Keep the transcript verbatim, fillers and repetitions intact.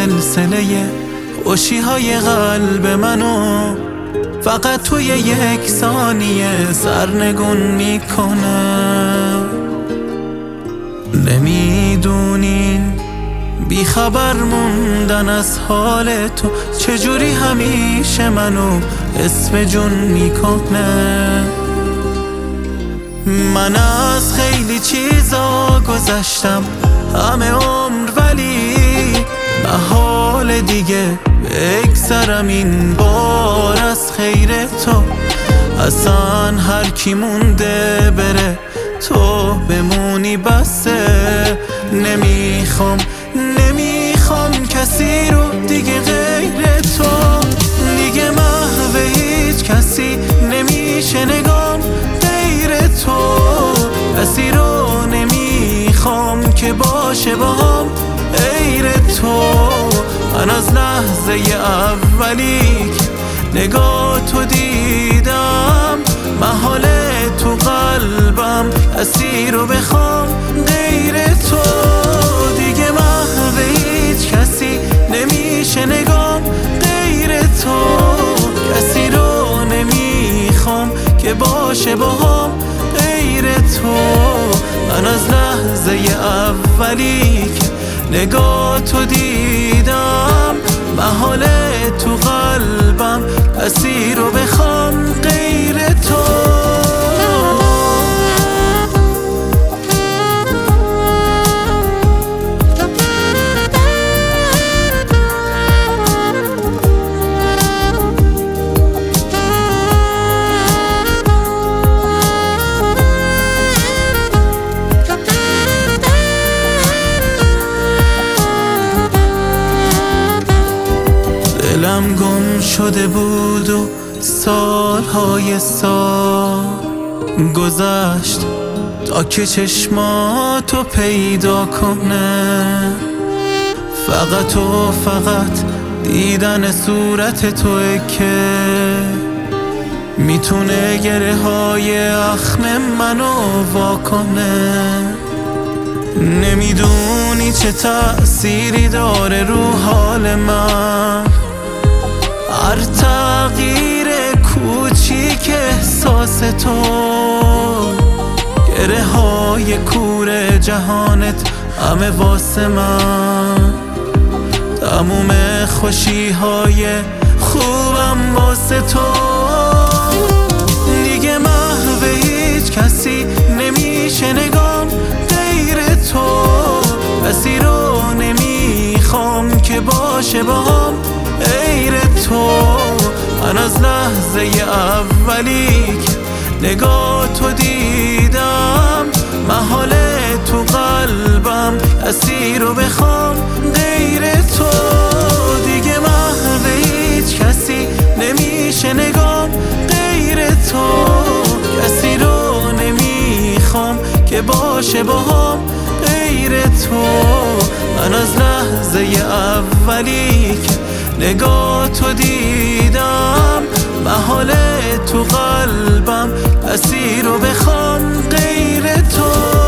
سلسله خوشی های قلب منو فقط توی یک ثانیه سرنگون میکنه. نمیدونین بیخبر موندن از حال تو چجوری همیشه منو اسم جون میکنه. من از خیلی چیزا گذشتم همه عمر، ولی محال دیگه بگذرم این بار از خیر تو. اصلا هر کی مونده بره، تو بمونی بسه. نمیخوام نمیخوام کسی رو دیگه غیر تو، دیگه محو هیچ کسی نمیشه نگام غیر تو. کسی رو نمیخوام که باشه باهم غیر تو. من از لحظه اولی که نگاه تو دیدم، محال تو قلبم کسی رو بخوام غیر تو. دیگه محو هیچ کسی نمیشه نگام غیر تو. کسی رو نمیخوام که باشه باهم غیر تو. من از لحظه اولی که نگاه تو دیدم، محال تو قلبم کسی رو بخوام غیر تو. دلم گم شده بود و سالهای سال گذشت تا که چشماتو پیدا کنه. فقط و فقط دیدن صورت توه که میتونه گره های اخم منو واکنه. نمیدونی چه تأثیری داره رو حال من هر تغییر کوچیک احساس تو. گره های کور جهانت همه واسه من، تموم خوشی های خوبم واسه تو. دیگه محو هیچ کسی نمیشه نگام غیر تو. کسی رو نمیخوام که باشه باهم غیر تو. من از لحظه اولی که نگاه تو دیدم، محال تو قلبم کسی رو بخوام غیر تو. دیگه محو هیچ کسی نمیشه نگام غیر تو. کسی رو نمیخوام که باشه باهم غیر تو. من از لحظه اولی که نگاه تو دیدم، محال تو قلبم کسی رو بخوام غیر تو.